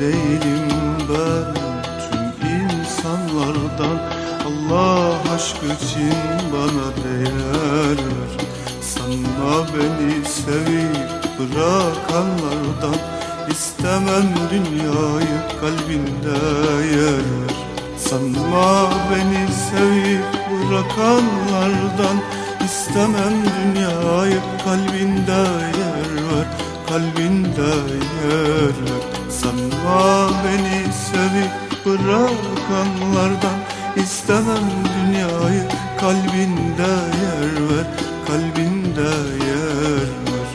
değilim ben tüm insanlardan. Allah aşkı için bana değer ver. Sanma beni sevip bırakanlardan. İstemem dünyayı, kalbinde yer ver. Sanma beni sevip bırakanlardan. İstemem dünyayı, kalbinde yer ver. Kalbinde yer ver. Sanma beni sevip bırakanlardan. İstemem dünyayı, kalbinde yer ver. Kalbinde yer ver.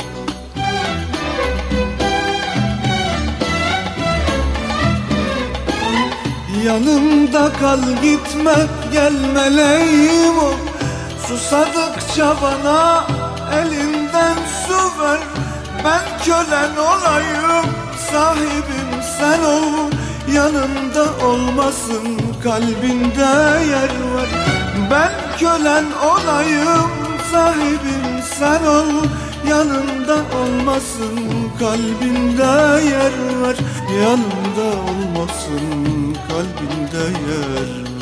Yanımda kal, gitme, gel meleğim ol. Susadıkça bana elinden su ver. Ben kölen olayım, sahibim sen ol. Yanımda olmasın, kalbinde yer var. Ben kölen olayım, sahibim sen ol. Yanımda olmasın, kalbinde yer var. Yanımda olmasın, kalbinde yer var.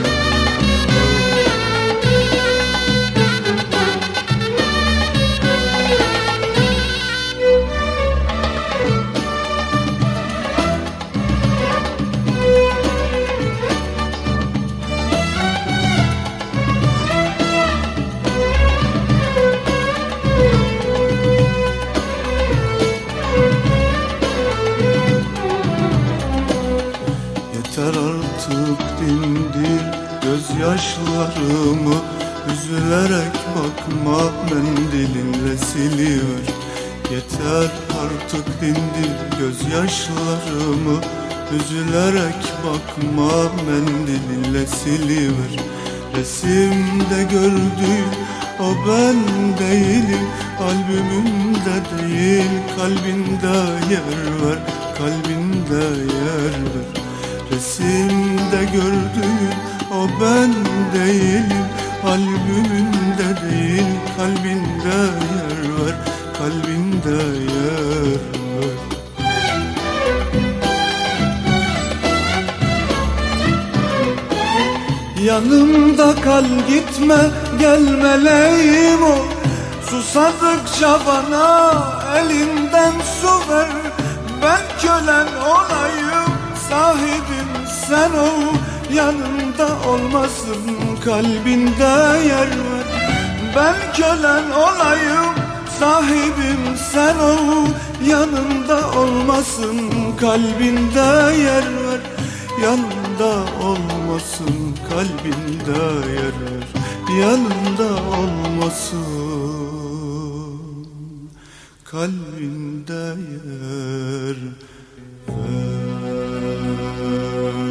Yeter artık dindir gözyaşlarımı. Üzülerek bakma, mendilinle siliver. Yeter artık dindir gözyaşlarımı. Üzülerek bakma, mendilinle siliver. Resimde gördüğün o ben değilim. Albümümde değil, kalbinde yer ver. Kalbinde yer ver. Resimde gördüğün o ben değilim. Albümünde değil, kalbinde yer ver. Kalbinde yer ver. Yanımda kal, gitme, gel meleğim ol. Susadıkça bana elinden su ver. Ben kölen olayım, sahibim sen ol. Yanımda olmasın, kalbinde yer ver. Ben kölen olayım, sahibim sen ol. Yanımda olmasın, kalbinde yer ver. Yanımda olmasın, kalbinde yer ver. Yanımda olmasın, kalbinde yer ver.